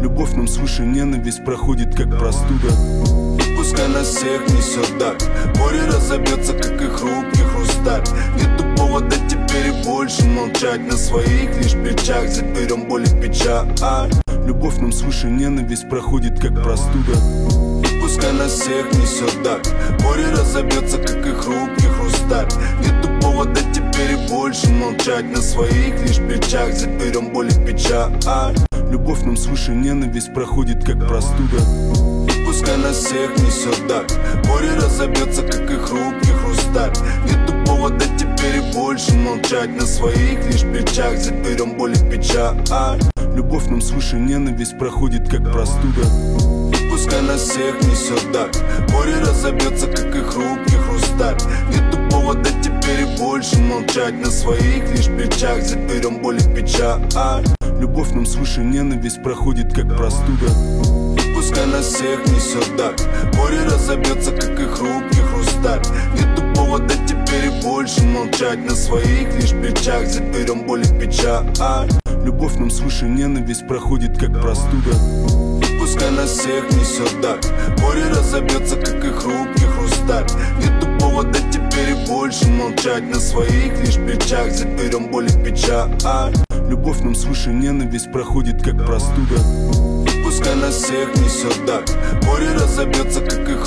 Любовь нам свыше, ненависть проходит как простуда. Пускай нас всех несет так, море разобьется, как и хрупкий хрусталь. Нету повода теперь и больше молчать, на своих лишь плечах заберем боль и печаль. Любовь нам свыше, ненависть проходит как простуда. Пускай нас всех несет так, море разобьется, как и хрупкий хрусталь. Нету повода теперь и больше молчать, на своих лишь плечах заберем боль и печаль. Любовь нам свыше, ненависть проходит как простуда. Пускай нас всех несет так, море разобьется, как и хрупкий хрусталь. Нету повода теперь и больше молчать, на своих лишь плечах заберем боль и печаль. Любовь нам свыше, ненависть проходит как простуда. Пускай нас всех несет так, море разобьется, как и хрупкий хрусталь. Нету повода теперь и больше молчать, на своих лишь плечах заберем боль и печаль. Любовь нам свыше, ненависть проходит как простуда. Пускай нас всех несет так, море разобьется, как и хрупкий хрусталь. Нету повода теперь и больше молчать, на своих лишь плечах заберем боль и печаль. Любовь нам свыше, ненависть проходит как простуда. Пускай нас всех несет так, море разобьется, как и хрупкий хрусталь. Нету повода теперь и больше молчать, на своих лишь плечах заберем боль и печаль. Любовь нам свыше, ненависть проходит как простуда. Пускай нас всех несет так, море разобьется, как и